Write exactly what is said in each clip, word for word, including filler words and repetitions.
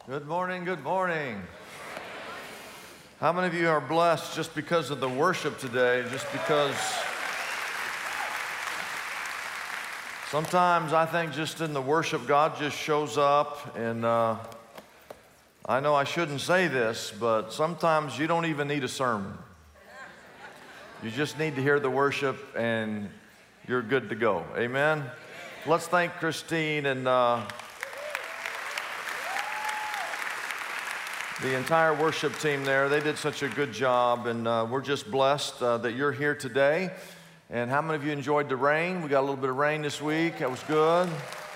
Good morning, good morning. How many of you are blessed just because of the worship today, just because sometimes I think just in the worship God just shows up, and uh, I know I shouldn't say this, but sometimes you don't even need a sermon. You just need to hear the worship and you're good to go. Amen? Let's thank Christine and uh, the entire worship team there. They did such a good job, and uh, we're just blessed uh, that you're here today. And how many of you enjoyed the rain? We got a little bit of rain this week. That was good.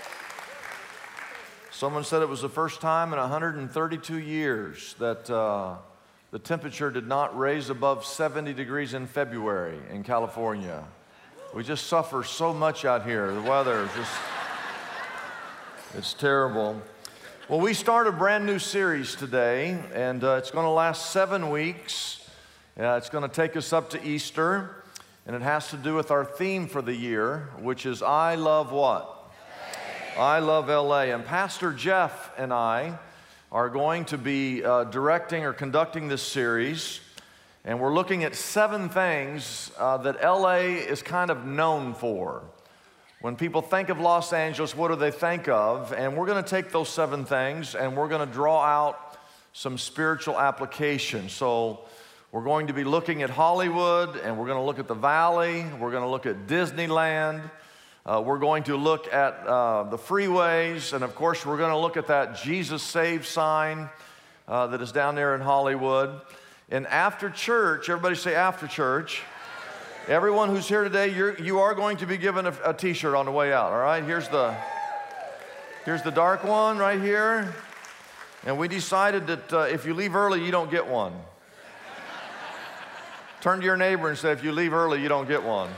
Someone said it was the first time in one hundred thirty-two years that uh, the temperature did not raise above seventy degrees in February in California. We just suffer so much out here. The weather is just, it's terrible. Well, we start a brand new series today, and uh, it's going to last seven weeks. Uh, it's going to take us up to Easter, and it has to do with our theme for the year, which is I love what? L A. I love L A. And Pastor Jeff and I are going to be uh, directing or conducting this series, and we're looking at seven things uh, that L A is kind of known for. When people think of Los Angeles, what do they think of? And we're going to take those seven things and we're going to draw out some spiritual application. So we're going to be looking at Hollywood, and we're going to look at the Valley. We're going to look at Disneyland. Uh, we're going to look at uh, the freeways. And of course, we're going to look at that Jesus Saves sign uh, that is down there in Hollywood. And after church, everybody say after church. Everyone who's here today, you're, you are going to be given a, a t-shirt on the way out, all right? Here's the, here's the dark one right here. And we decided that uh, if you leave early, you don't get one. Turn to your neighbor and say, if you leave early, you don't get one.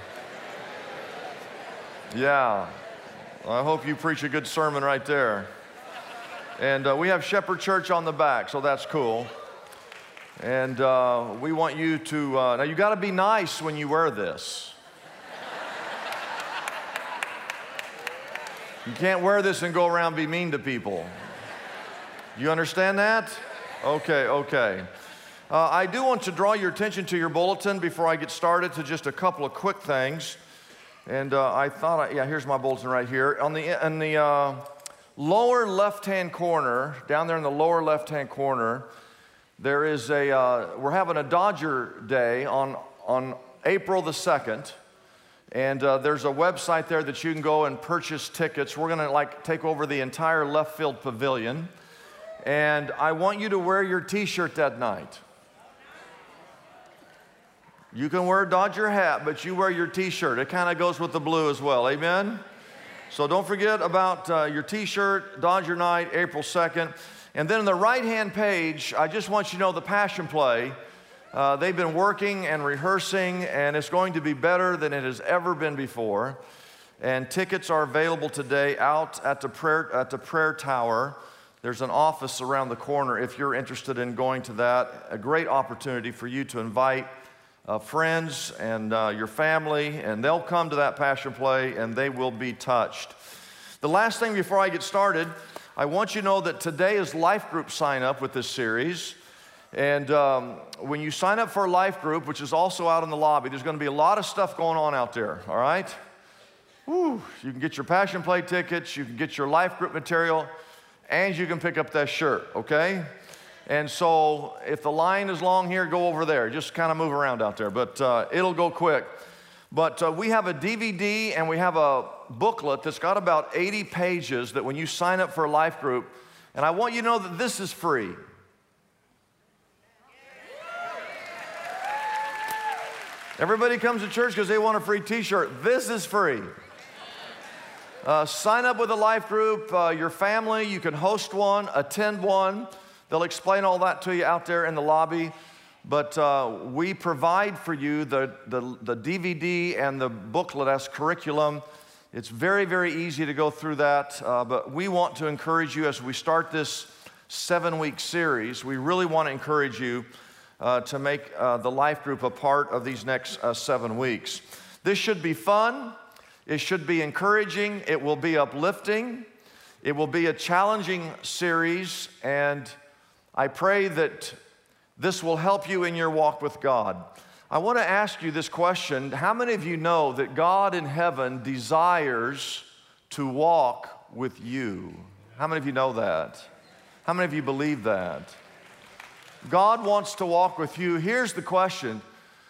Yeah, I hope you preach a good sermon right there. And uh, we have Shepherd Church on the back, so that's cool. And uh, we want you to, uh, now you got to be nice when you wear this. You can't wear this and go around and be mean to people. You understand that? Okay, okay. Uh, I do want to draw your attention to your bulletin before I get started to just a couple of quick things. And uh, I thought, I, yeah, here's my bulletin right here. On the, in the uh, lower left-hand corner, down there in the lower left-hand corner, there is a, uh, we're having a Dodger Day on, on April the second, and uh, there's a website there that you can go and purchase tickets. We're gonna like take over the entire left field pavilion, and I want you to wear your t-shirt that night. You can wear a Dodger hat, but you wear your t-shirt. It kind of goes with the blue as well, amen? So don't forget about uh, your t-shirt, Dodger night, April second. And then on the right-hand page, I just want you to know the Passion Play. Uh, they've been working and rehearsing, and it's going to be better than it has ever been before. And tickets are available today out at the prayer, at the prayer tower. There's an office around the corner if you're interested in going to that. A great opportunity for you to invite uh, friends and uh, your family, and they'll come to that Passion Play, and they will be touched. The last thing before I get started, I want you to know that today is life group sign up with this series. And um, when you sign up for a life group, which is also out in the lobby, there's going to be a lot of stuff going on out there, all right? Woo. You can get your Passion Play tickets, you can get your life group material, and you can pick up that shirt, okay? And so if the line is long here, go over there. Just kind of move around out there, but uh, it'll go quick. But uh, we have a D V D and we have a booklet that's got about eighty pages that when you sign up for a life group, and I want you to know that this is free. Everybody comes to church because they want a free t-shirt. This is free. Uh, sign up with a life group, uh, your family, you can host one, attend one. They'll explain all that to you out there in the lobby. But uh, we provide for you the, the, the D V D and the booklet as curriculum. It's very, very easy to go through that. Uh, but we want to encourage you as we start this seven-week series. We really want to encourage you uh, to make uh, the life group a part of these next uh, seven weeks. This should be fun. It should be encouraging. It will be uplifting. It will be a challenging series, and I pray that this will help you in your walk with God. I want to ask you this question. How many of you know that God in heaven desires to walk with you? How many of you know that? How many of you believe that? God wants to walk with you. Here's the question.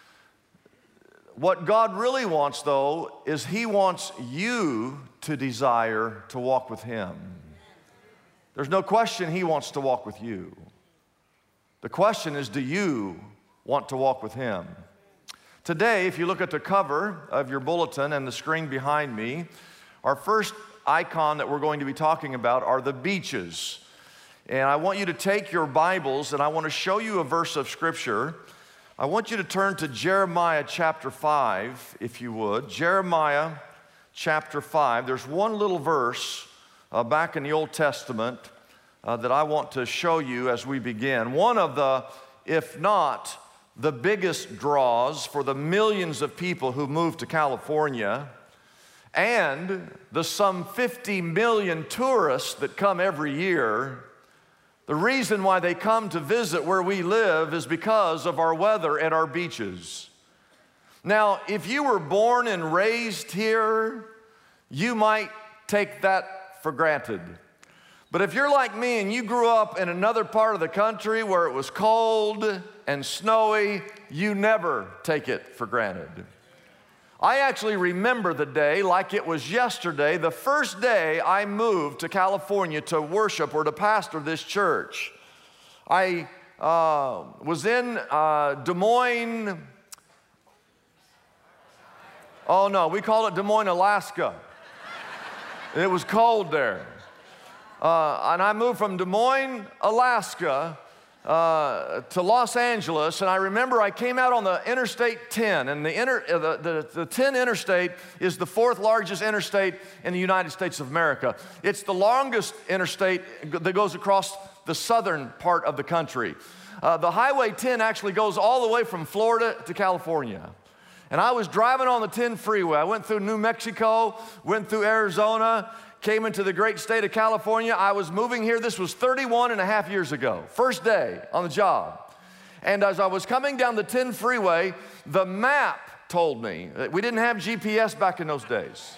What God really wants, though, is He wants you to desire to walk with Him. There's no question He wants to walk with you. The question is, do you want to walk with Him? Today, if you look at the cover of your bulletin and the screen behind me, our first icon that we're going to be talking about are the beaches. And I want you to take your Bibles, and I want to show you a verse of Scripture. I want you to turn to Jeremiah chapter five, if you would. Jeremiah chapter five. There's one little verse uh, back in the Old Testament uh, that I want to show you as we begin. One of the, if not the biggest draws for the millions of people who moved to California and the some fifty million tourists that come every year. The reason why they come to visit where we live is because of our weather and our beaches. Now, if you were born and raised here, you might take that for granted. But if you're like me and you grew up in another part of the country where it was cold and snowy, you never take it for granted. I actually remember the day like it was yesterday, the first day I moved to California to worship or to pastor this church. I uh, was in uh, Des Moines, oh no, we call it Des Moines, Alaska. It was cold there. Uh, and I moved from Des Moines, Alaska, Uh, to Los Angeles, and I remember I came out on the Interstate ten, and the, inter, uh, the, the, the ten Interstate is the fourth largest interstate in the United States of America. It's the longest interstate that goes across the southern part of the country. Uh, the Highway ten actually goes all the way from Florida to California. And I was driving on the ten freeway. I went through New Mexico, went through Arizona, came into the great state of California. I was moving here. This was thirty-one and a half years ago, first day on the job. And as I was coming down the ten freeway, the map told me that we didn't have G P S back in those days.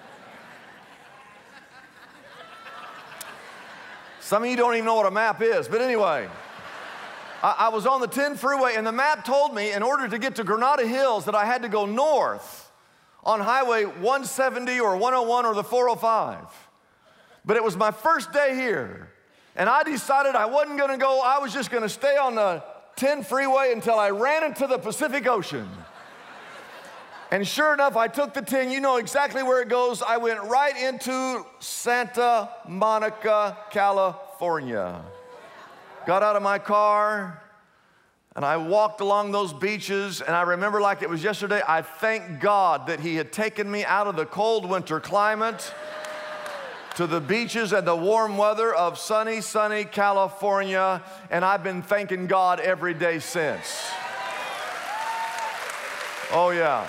Some of you don't even know what a map is, but anyway, I, I was on the ten freeway, and the map told me in order to get to Granada Hills that I had to go north on Highway one seventy or one oh one or the four oh five. But it was my first day here, and I decided I wasn't gonna go, I was just gonna stay on the ten freeway until I ran into the Pacific Ocean. And sure enough, I took the ten, you know exactly where it goes. I went right into Santa Monica, California. Got out of my car, and I walked along those beaches, and I remember like it was yesterday, I thank God that He had taken me out of the cold winter climate to the beaches and the warm weather of sunny, sunny California, and I've been thanking God every day since. Oh yeah.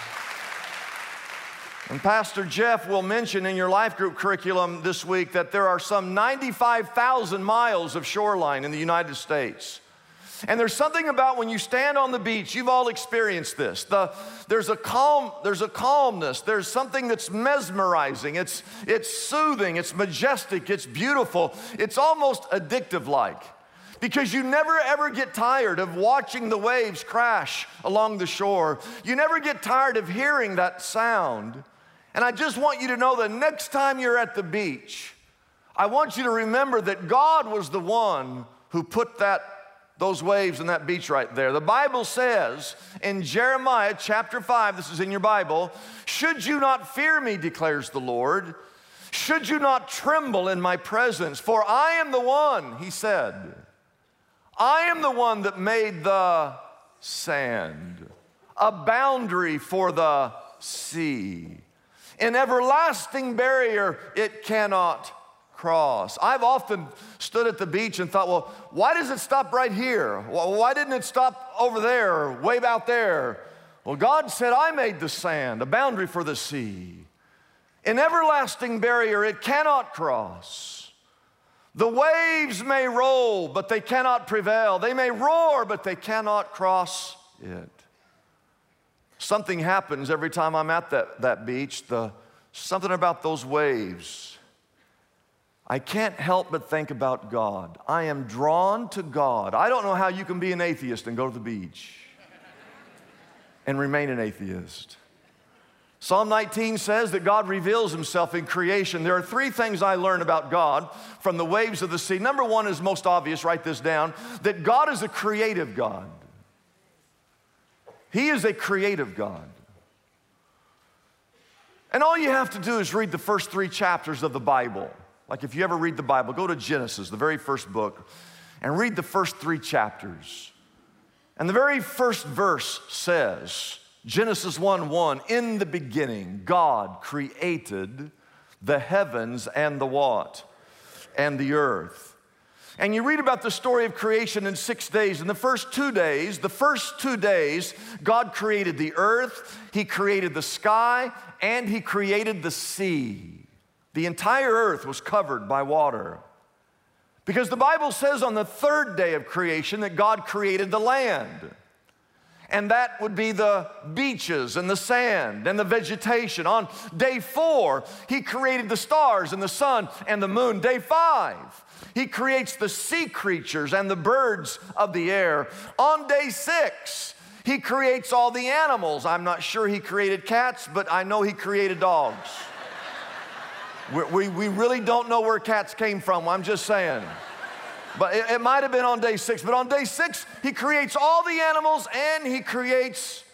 And Pastor Jeff will mention in your life group curriculum this week that there are some ninety-five thousand miles of shoreline in the United States. And there's something about when you stand on the beach, you've all experienced this. The, there's a calm, there's a calmness, there's something that's mesmerizing, it's, it's soothing, it's majestic, it's beautiful, it's almost addictive-like. Because you never ever get tired of watching the waves crash along the shore. You never get tired of hearing that sound. And I just want you to know that next time you're at the beach, I want you to remember that God was the one who put that those waves and that beach right there. The Bible says in Jeremiah chapter five, this is in your Bible, should you not fear me, declares the Lord, should you not tremble in my presence, for I am the one, He said, I am the one that made the sand, a boundary for the sea, an everlasting barrier it cannot cross. I've often stood at the beach and thought, well, why does it stop right here? Why didn't it stop over there or way out there? Well, God said, I made the sand, a boundary for the sea. an everlasting barrier it cannot cross. The waves may roll, but they cannot prevail. They may roar, but they cannot cross it. Something happens every time I'm at that, that beach, the, something about those waves. I can't help but think about God. I am drawn to God. I don't know how you can be an atheist and go to the beach and remain an atheist. Psalm nineteen says that God reveals himself in creation. There are three things I learned about God from the waves of the sea. Number one is most obvious, write this down, that God is a creative God. He is a creative God. And all you have to do is read the first three chapters of the Bible. Like if you ever read the Bible, go to Genesis, the very first book, and read the first three chapters. And the very first verse says, Genesis one one, in the beginning, God created the heavens and the what? And the earth. And you read about the story of creation in six days. In the first two days, the first two days, God created the earth, he created the sky, and he created the sea. The entire earth was covered by water. Because the Bible says on the third day of creation that God created the land. And that would be the beaches and the sand and the vegetation. On day four, he created the stars and the sun and the moon. Day five, he creates the sea creatures and the birds of the air. On day six, he creates all the animals. I'm not sure he created cats, but I know he created dogs. we, we, we really don't know where cats came from, I'm just saying. But it, it might have been on day six. But on day six, he creates all the animals and he creates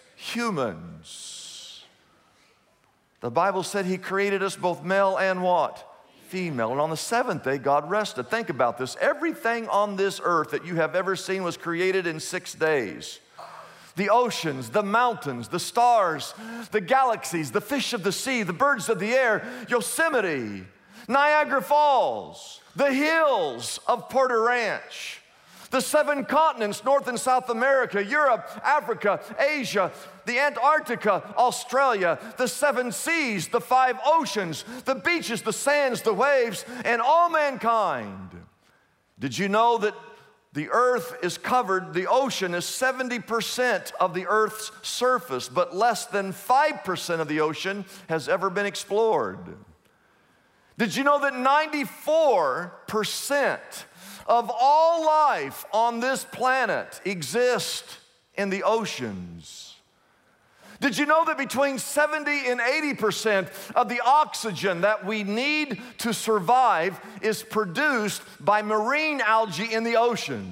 humans. The Bible said he created us both male and what? Female. And on the seventh day, God rested. Think about this. Everything on this earth that you have ever seen was created in six days. The oceans, the mountains, the stars, the galaxies, the fish of the sea, the birds of the air, Yosemite, Niagara Falls, the hills of Porter Ranch, the seven continents, North and South America, Europe, Africa, Asia, the Antarctica, Australia, the seven seas, the five oceans, the beaches, the sands, the waves, and all mankind. Did you know that the earth is covered, the ocean is seventy percent of the earth's surface, but less than five percent of the ocean has ever been explored? Did you know that ninety-four percent of all life on this planet exists in the oceans? Did you know that between seventy and eighty percent of the oxygen that we need to survive is produced by marine algae in the ocean?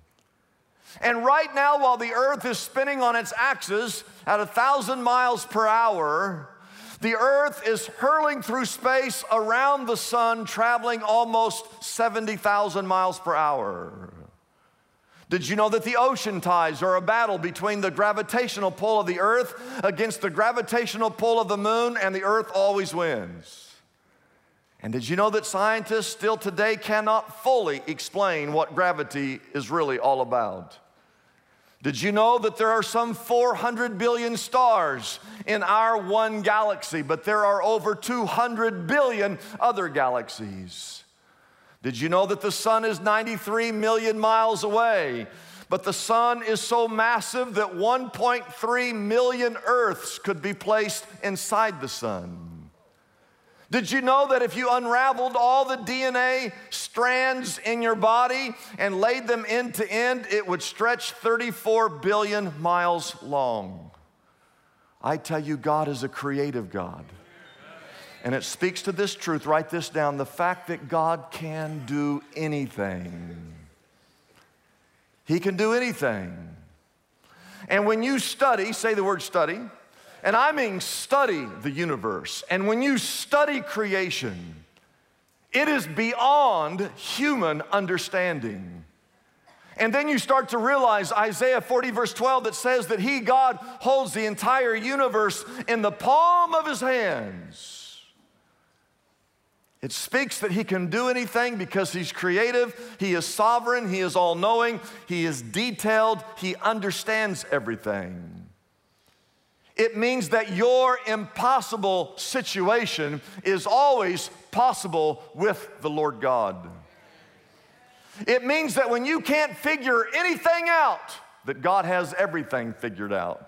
And right now, while the earth is spinning on its axis at a thousand miles per hour, the earth is hurling through space around the sun, traveling almost seventy thousand miles per hour. Did you know that the ocean tides are a battle between the gravitational pull of the earth against the gravitational pull of the moon, and the earth always wins? And did you know that scientists still today cannot fully explain what gravity is really all about? Did you know that there are some four hundred billion stars in our one galaxy, but there are over two hundred billion other galaxies? Did you know that the sun is ninety-three million miles away, but the sun is so massive that one point three million Earths could be placed inside the sun? Did you know that if you unraveled all the D N A strands in your body and laid them end to end, it would stretch thirty-four billion miles long? I tell you, God is a creative God. And it speaks to this truth, write this down, the fact that God can do anything. He can do anything. And when you study, say the word study, and I mean study the universe, and when you study creation, it is beyond human understanding. And then you start to realize Isaiah forty verse twelve that says that he, God, holds the entire universe in the palm of his hands. It speaks that he can do anything because he's creative, he is sovereign, he is all-knowing, he is detailed, he understands everything. It means that your impossible situation is always possible with the Lord God. It means that when you can't figure anything out, that God has everything figured out.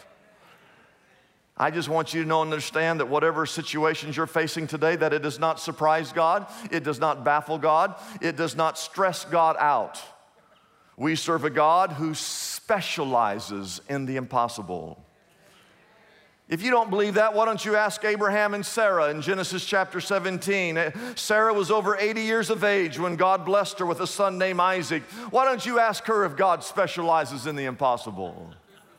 I just want you to know and understand that whatever situations you're facing today, that it does not surprise God, it does not baffle God, it does not stress God out. We serve a God who specializes in the impossible. If you don't believe that, why don't you ask Abraham and Sarah in Genesis chapter seventeen. Sarah was over eighty years of age when God blessed her with a son named Isaac. Why don't you ask her if God specializes in the impossible?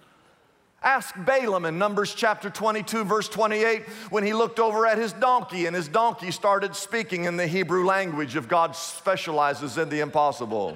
Ask Balaam in Numbers chapter twenty-two, verse twenty-eight, when he looked over at his donkey and his donkey started speaking in the Hebrew language if God specializes in the impossible.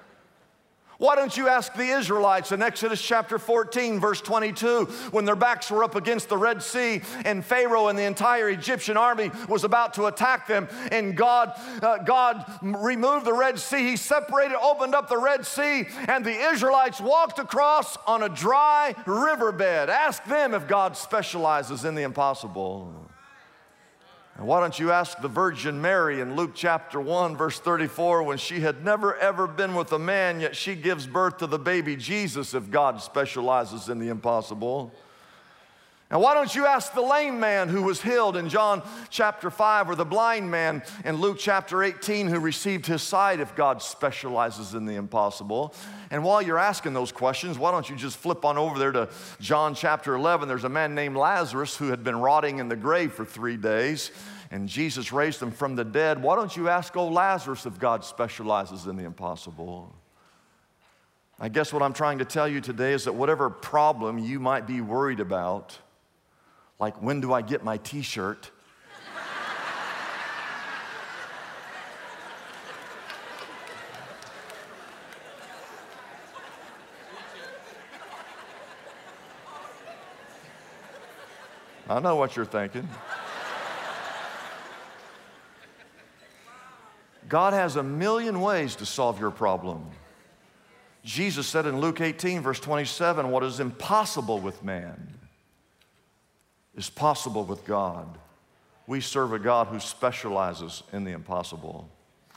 Why don't you ask the Israelites in Exodus chapter fourteen, verse twenty-two, when their backs were up against the Red Sea and Pharaoh and the entire Egyptian army was about to attack them, and God, uh, God removed the Red Sea. He separated, opened up the Red Sea, and the Israelites walked across on a dry riverbed. Ask them if God specializes in the impossible. And why don't you ask the Virgin Mary in Luke chapter one, verse thirty-four, when she had never ever been with a man, yet she gives birth to the baby Jesus, if God specializes in the impossible. And why don't you ask the lame man who was healed in John chapter five, or the blind man in Luke chapter eighteen who received his sight, if God specializes in the impossible? And while you're asking those questions, why don't you just flip on over there to John chapter eleven. There's a man named Lazarus who had been rotting in the grave for three days, and Jesus raised him from the dead. Why don't you ask old Lazarus if God specializes in the impossible? I guess what I'm trying to tell you today is that whatever problem you might be worried about, like when do I get my t-shirt? I know what you're thinking. God has a million ways to solve your problem. Jesus said in Luke eighteen, verse twenty-seven, what is impossible with man is possible with God. We serve a God who specializes in the impossible.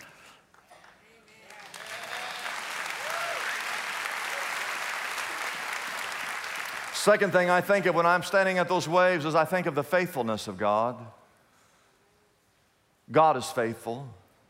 Second thing I think of when I'm standing at those waves is I think of the faithfulness of God. God is faithful.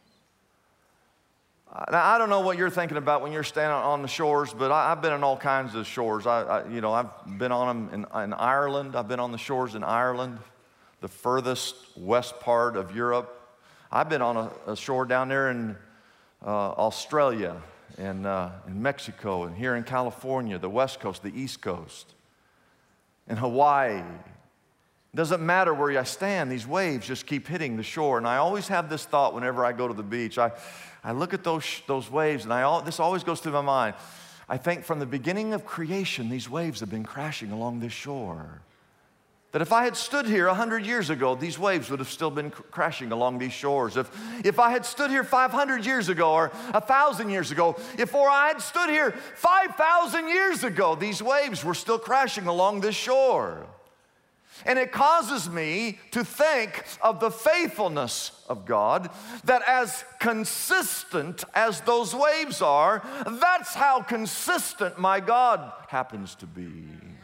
Now, I don't know what you're thinking about when you're standing on the shores, but I, I've been on all kinds of shores. I, I, you know, I've been on them in, in Ireland. I've been on the shores in Ireland, the furthest west part of Europe. I've been on a, a shore down there in uh, Australia, and uh, in Mexico, and here in California, the west coast, the east coast, in Hawaii. Doesn't matter where I stand, these waves just keep hitting the shore. And I always have this thought whenever I go to the beach. I, I look at those, those waves, and I, this always goes through my mind. I think from the beginning of creation, these waves have been crashing along this shore. That if I had stood here a hundred years ago, these waves would have still been cr- crashing along these shores. If, if I had stood here five hundred years ago, or one thousand years ago, if or I had stood here five thousand years ago, these waves were still crashing along this shore. And it causes me to think of the faithfulness of God, that as consistent as those waves are, that's how consistent my God happens to be.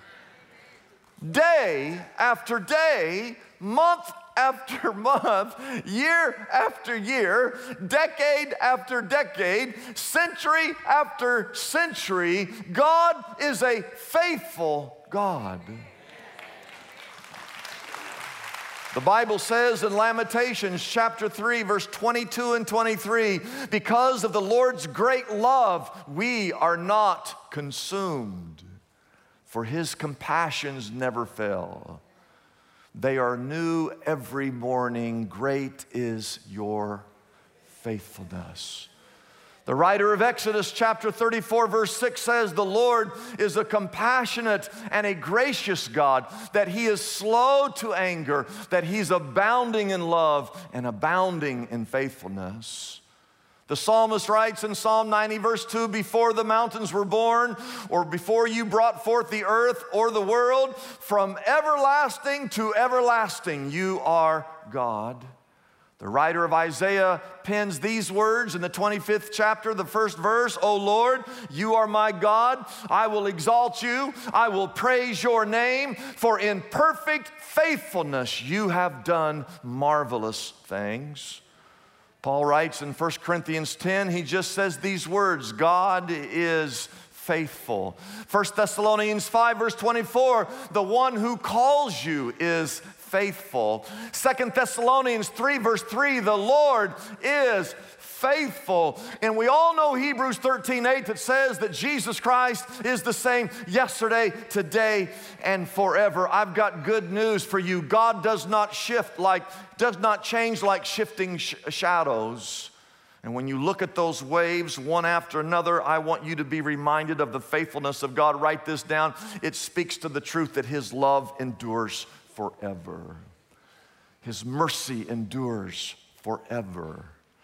Day after day, month after month, year after year, decade after decade, century after century, God is a faithful God. The Bible says in Lamentations chapter three, verse twenty-two and twenty-three, because of the Lord's great love, we are not consumed, for His compassions never fail. They are new every morning. Great is your faithfulness. The writer of Exodus chapter thirty-four, verse six says, the Lord is a compassionate and a gracious God, that He is slow to anger, that He's abounding in love and abounding in faithfulness. The psalmist writes in Psalm ninety, verse two, before the mountains were born, or before you brought forth the earth or the world, from everlasting to everlasting, you are God. The writer of Isaiah pens these words in the twenty-fifth chapter, the first verse, O Lord, you are my God. I will exalt you. I will praise your name, for in perfect faithfulness you have done marvelous things. Paul writes in First Corinthians ten, he just says these words, God is faithful. First Thessalonians five, verse twenty-four, the one who calls you is faithful. Second Thessalonians three, verse three, the Lord is faithful. And we all know Hebrews thirteen, eight that says that Jesus Christ is the same yesterday, today, and forever. I've got good news for you. God does not shift like, does not change like shifting sh- shadows. And when you look at those waves one after another, I want you to be reminded of the faithfulness of God. Write this down. It speaks to the truth that His love endures forever. His mercy endures forever.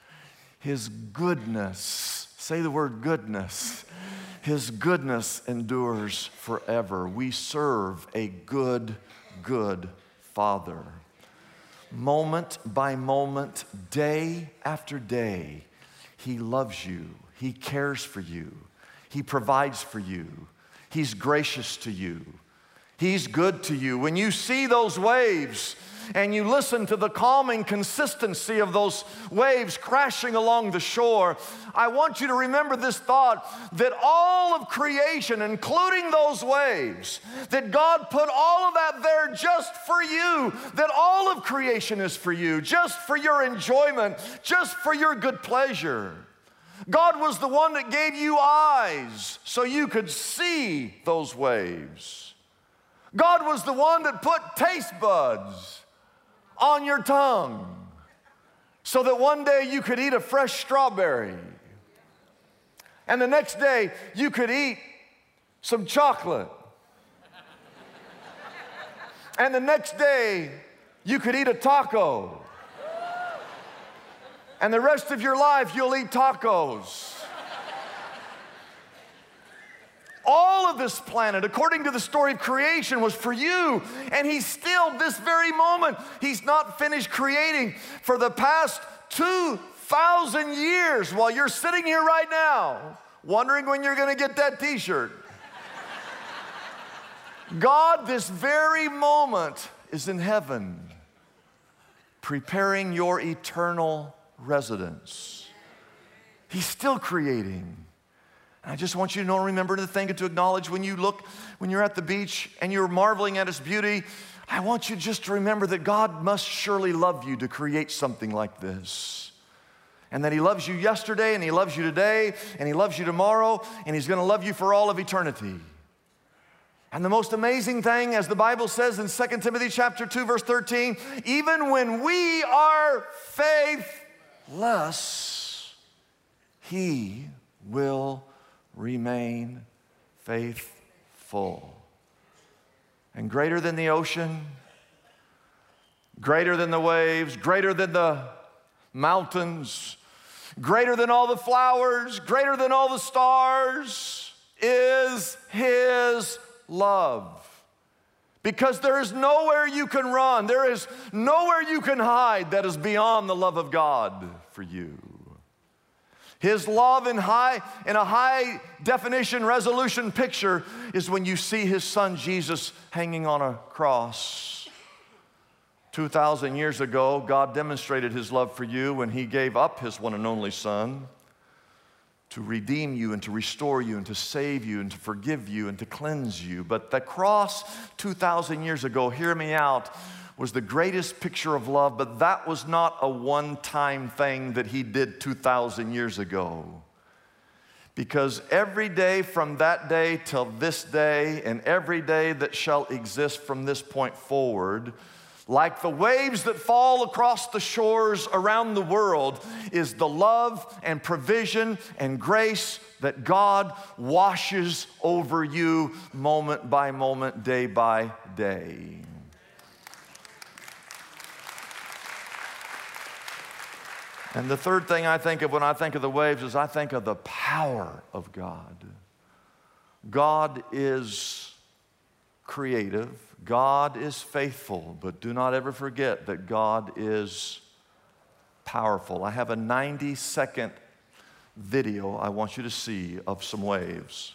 His goodness, say the word goodness. His goodness endures forever. We serve a good, good Father. Moment by moment, day after day, He loves you. He cares for you. He provides for you. He's gracious to you. He's good to you. When you see those waves and you listen to the calming consistency of those waves crashing along the shore, I want you to remember this thought that all of creation, including those waves, that God put all of that there just for you, that all of creation is for you, just for your enjoyment, just for your good pleasure. God was the one that gave you eyes so you could see those waves. God was the one that put taste buds on your tongue so that one day you could eat a fresh strawberry and the next day you could eat some chocolate and the next day you could eat a taco and the rest of your life you'll eat tacos. All of this planet, according to the story of creation, was for you. And He's still, this very moment, He's not finished creating. For the past two thousand years, while you're sitting here right now, wondering when you're going to get that t-shirt, God, this very moment, is in heaven, preparing your eternal residence. He's still creating. And I just want you to know, remember to think and to acknowledge when you look, when you're at the beach and you're marveling at its beauty, I want you just to remember that God must surely love you to create something like this. And that He loves you yesterday, and He loves you today, and He loves you tomorrow, and He's going to love you for all of eternity. And the most amazing thing, as the Bible says in Second Timothy chapter two, verse thirteen, even when we are faithless, He will remain faithful. And greater than the ocean, greater than the waves, greater than the mountains, greater than all the flowers, greater than all the stars, is His love. Because there is nowhere you can run, there is nowhere you can hide that is beyond the love of God for you. His love in high, in a high definition resolution picture is when you see His Son Jesus hanging on a cross. two thousand years ago, God demonstrated His love for you when He gave up His one and only Son to redeem you and to restore you and to save you and to forgive you and to cleanse you. But the cross two thousand years ago, hear me out, was the greatest picture of love, but that was not a one-time thing that He did two thousand years ago. Because every day from that day till this day, and every day that shall exist from this point forward, like the waves that fall across the shores around the world, is the love and provision and grace that God washes over you moment by moment, day by day. And the third thing I think of when I think of the waves is I think of the power of God. God is creative. God is faithful. But do not ever forget that God is powerful. I have a ninety second video I want you to see of some waves.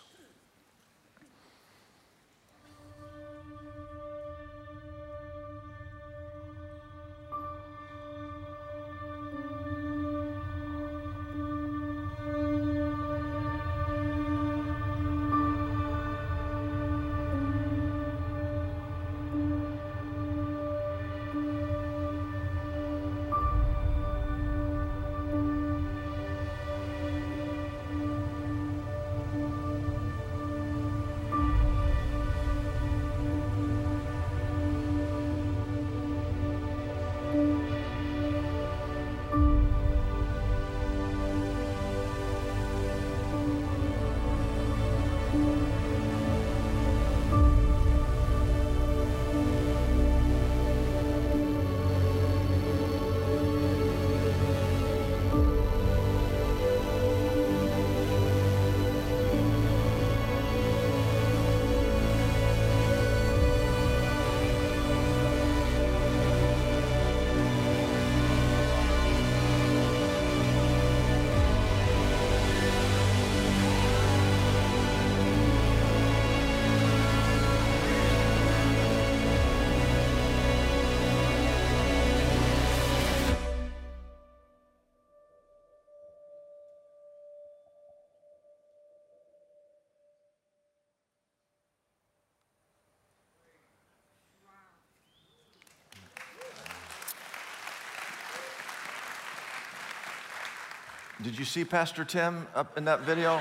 Did you see Pastor Tim up in that video?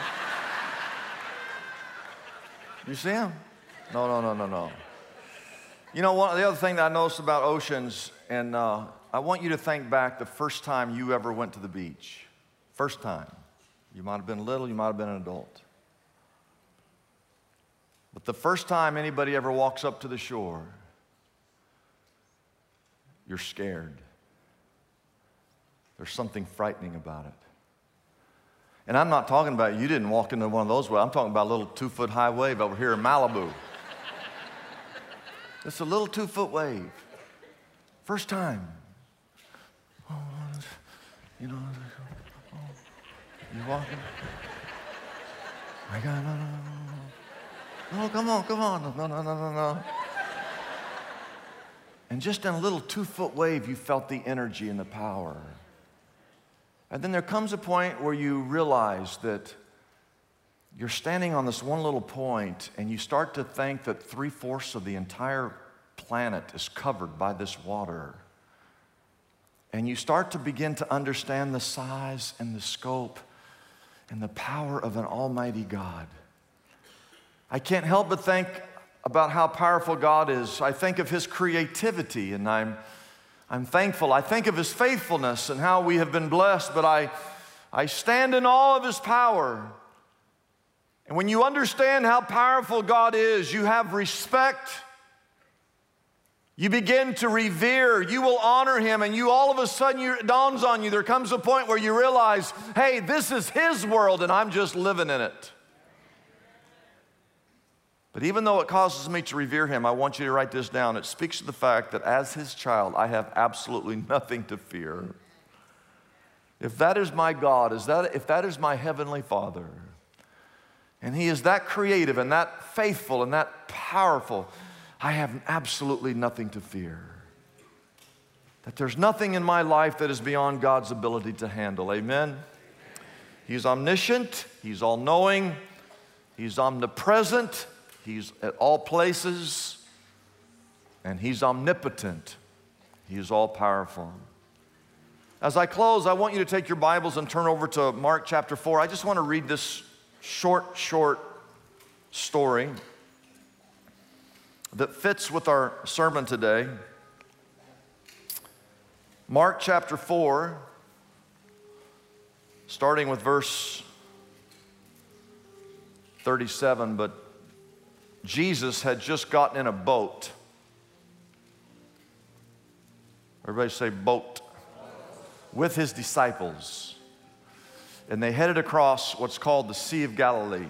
You see him? No, no, no, no, no. You know, one, the other thing that I noticed about oceans, and uh, I want you to think back the first time you ever went to the beach. First time. You might have been little, you might have been an adult. But the first time anybody ever walks up to the shore, you're scared. There's something frightening about it. And I'm not talking about you didn't walk into one of those waves. I'm talking about a little two-foot high wave over here in Malibu. It's a little two-foot wave. First time. Oh, you know, oh, you walking? My God, no, no, no, no. No, come on, come on. No, no, no, no, no. And just in a little two-foot wave, you felt the energy and the power. And then there comes a point where you realize that you're standing on this one little point and you start to think that three-fourths of the entire planet is covered by this water. And you start to begin to understand the size and the scope and the power of an almighty God. I can't help but think about how powerful God is. I think of His creativity, and I'm I'm thankful. I think of His faithfulness and how we have been blessed, but I, I stand in awe of His power. And when you understand how powerful God is, you have respect. You begin to revere. You will honor Him, and you all of a sudden, you, it dawns on you, there comes a point where you realize, hey, this is His world, and I'm just living in it. But even though it causes me to revere Him, I want you to write this down. It speaks to the fact that as His child, I have absolutely nothing to fear. If that is my God, is that, if that is my Heavenly Father, and He is that creative and that faithful and that powerful, I have absolutely nothing to fear. That there's nothing in my life that is beyond God's ability to handle. Amen? He's omniscient. He's all-knowing. He's omnipresent. He's at all places, and He's omnipotent. He is all-powerful. As I close, I want you to take your Bibles and turn over to Mark chapter four. I just want to read this short, short story that fits with our sermon today. Mark chapter four, starting with verse thirty-seven, but Jesus had just gotten in a boat. Everybody say boat. with his disciples. And they headed across what's called the Sea of Galilee.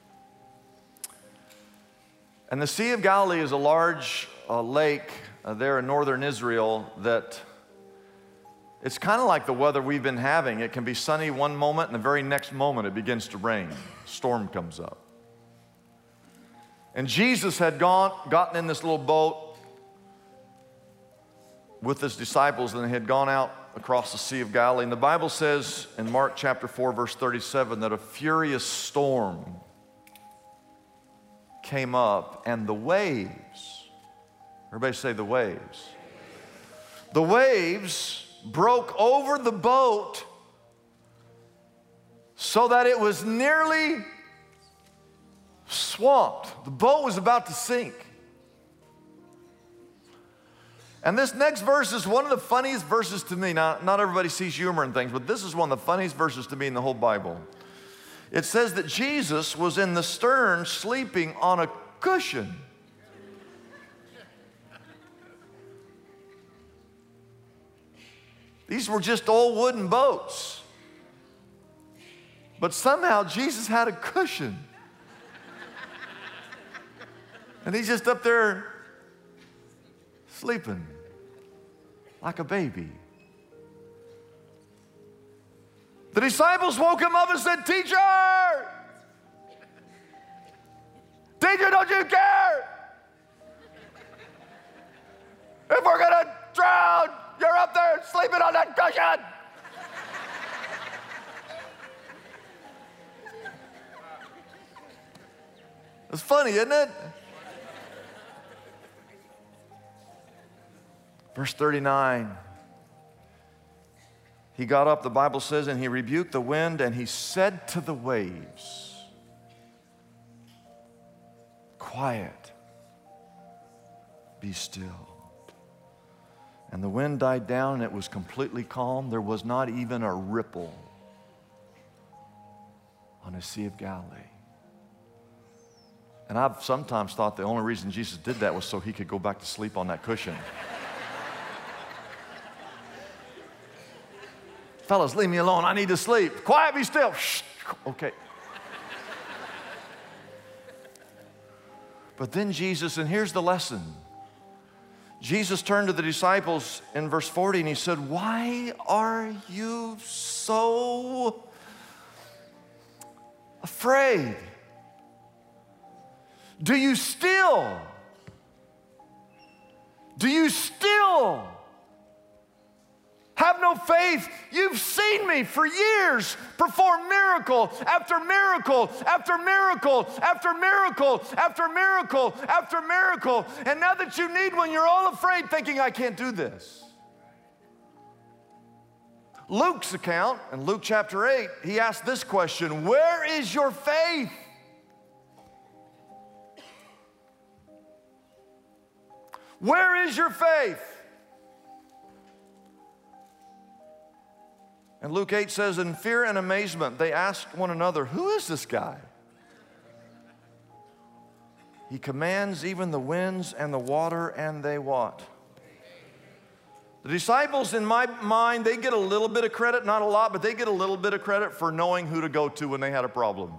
And the Sea of Galilee is a large uh, lake uh, there in northern Israel that it's kind of like the weather we've been having. It can be sunny one moment, and the very next moment it begins to rain. Storm comes up. And Jesus had gone, gotten in this little boat with his disciples, and they had gone out across the Sea of Galilee. And the Bible says in Mark chapter four, verse thirty-seven, that a furious storm came up, and the waves, everybody say the waves. The waves broke over the boat so that it was nearly swamped. The boat was about to sink. And this next verse is one of the funniest verses to me. Now, not everybody sees humor in things, but this is one of the funniest verses to me in the whole Bible. It says that Jesus was in the stern sleeping on a cushion. These were just old wooden boats. But somehow Jesus had a cushion. And he's just up there sleeping like a baby. The disciples woke him up and said, "Teacher! Teacher, don't you care? If we're going to drown, you're up there sleeping on that cushion." It's funny, isn't it? Verse thirty-nine. He got up, the Bible says, and he rebuked the wind, and he said to the waves, "Quiet, be still." And the wind died down, and it was completely calm. There was not even a ripple on the Sea of Galilee. And I've sometimes thought the only reason Jesus did that was so he could go back to sleep on that cushion. Fellas, leave me alone. I need to sleep. Quiet, be still. Shh. Okay. But then Jesus, and here's the lesson. Jesus turned to the disciples in verse forty and he said, "Why are you so afraid? Do you still, do you still have no faith? You've seen me for years perform miracle after miracle after miracle after miracle after miracle after miracle. And now that you need one, you're all afraid, thinking, I can't do this." Luke's account, in Luke chapter eight, he asked this question: "Where is your faith?" Where is your faith? And Luke eight says, in fear and amazement, they asked one another, "Who is this guy? He commands even the winds and the water, and they what?" The disciples, in my mind, they get a little bit of credit, not a lot, but they get a little bit of credit for knowing who to go to when they had a problem.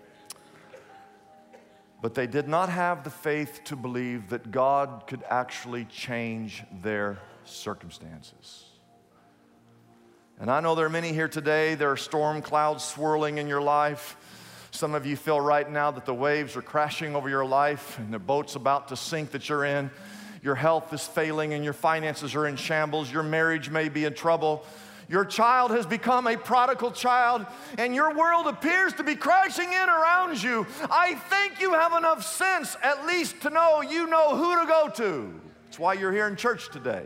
But they did not have the faith to believe that God could actually change their circumstances. And I know there are many here today, there are storm clouds swirling in your life. Some of you feel right now that the waves are crashing over your life and the boat's about to sink that you're in. Your health is failing and your finances are in shambles. Your marriage may be in trouble. Your child has become a prodigal child, and your world appears to be crashing in around you. I think you have enough sense at least to know you know who to go to. That's why you're here in church today.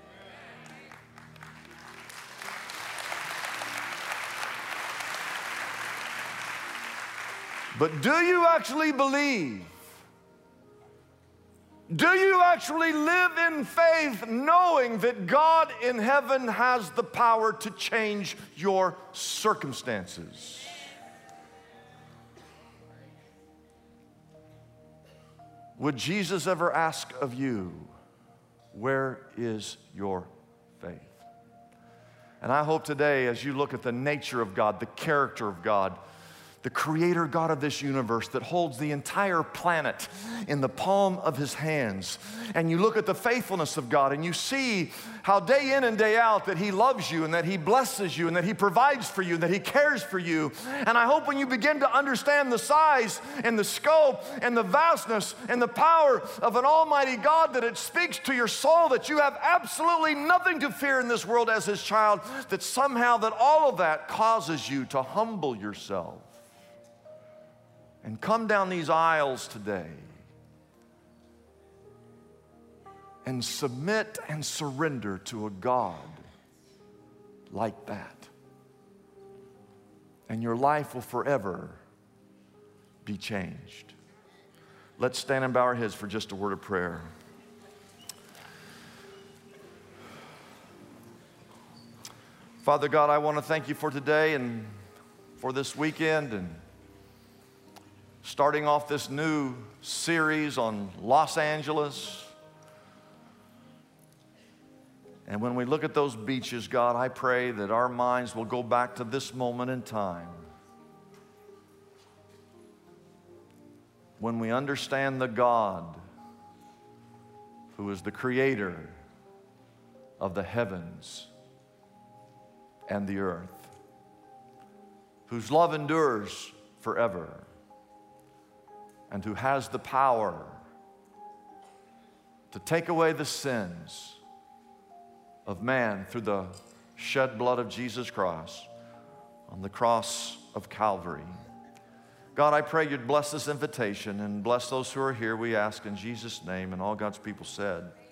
But do you actually believe? Do you actually live in faith knowing that God in heaven has the power to change your circumstances? Would Jesus ever ask of you, where is your faith? And I hope today, as you look at the nature of God, the character of God, the creator God of this universe that holds the entire planet in the palm of his hands, and you look at the faithfulness of God and you see how day in and day out that he loves you and that he blesses you and that he provides for you and that he cares for you. And I hope when you begin to understand the size and the scope and the vastness and the power of an almighty God, that it speaks to your soul that you have absolutely nothing to fear in this world as his child, that somehow that all of that causes you to humble yourself and come down these aisles today and submit and surrender to a God like that. And your life will forever be changed. Let's stand and bow our heads for just a word of prayer. Father God, I want to thank you for today and for this weekend, and starting off this new series on Los Angeles. And when we look at those beaches, God, I pray that our minds will go back to this moment in time when we understand the God who is the creator of the heavens and the earth, whose love endures forever, and who has the power to take away the sins of man through the shed blood of Jesus Christ on the cross of Calvary. God, I pray you'd bless this invitation and bless those who are here, we ask in Jesus' name. And all God's people said,